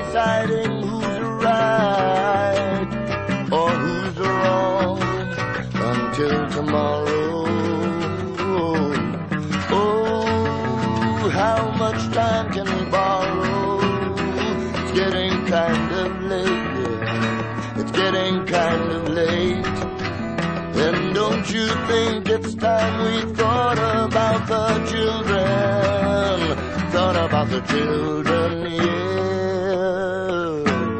deciding who's right or who's wrong until tomorrow. Oh, how much time can we borrow? It's getting kind of late. It's getting kind of late. And don't you think it's time we thought about the children? Thought about the children, yeah.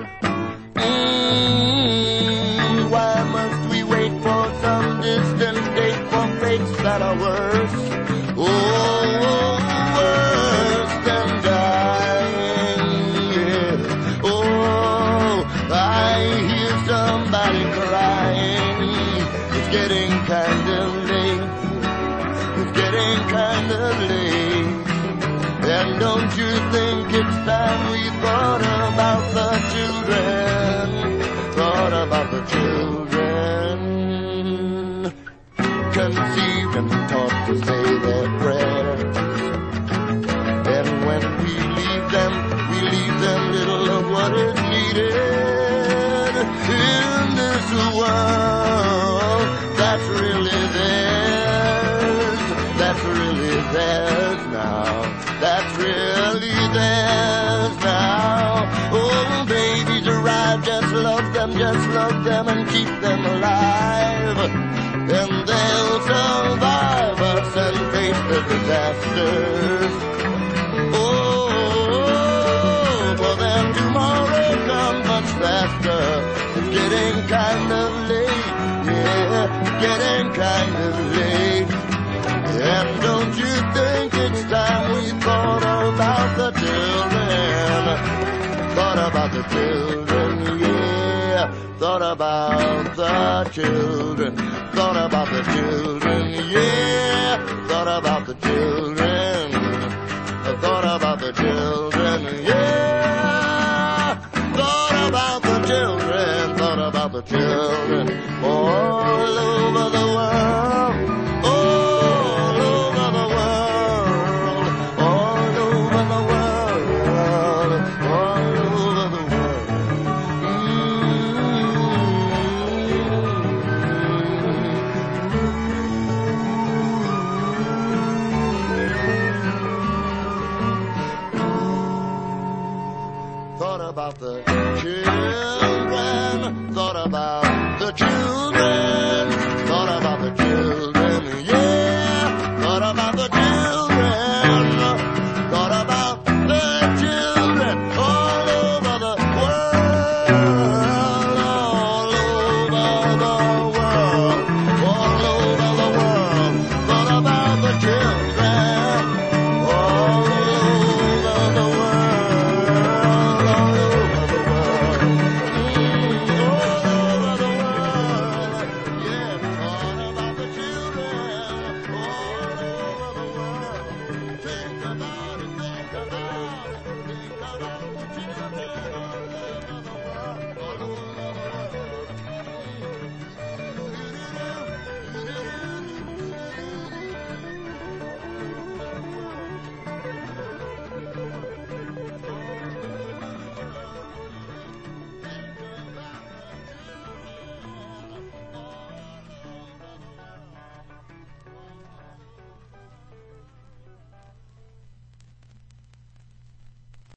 Why must we wait for some distant date for fates that are worse? Oh, worse than dying, yeah. Oh, I hear somebody crying. It's getting kind of late. It's getting kind of late. And don't you think it's time we thought about the children? Thought about the children. Conceived and taught to say their prayers. And when we leave them little of what is needed in this world. That's really theirs. That's really theirs now. That's really theirs now. Oh, babies arrive, just love them and keep them alive. And they'll survive us and face the disasters. Oh, for them tomorrow comes much faster. It's getting kind of late, yeah, getting kind of late. And don't you think it's time we thought about the children? Thought about the children, yeah. Thought about the children. Thought about the children, yeah. Thought about the children. Thought about the children, yeah. Thought about the children. Thought about the children all over the world. Thought about the children, thought about the children, thought about the children, yeah.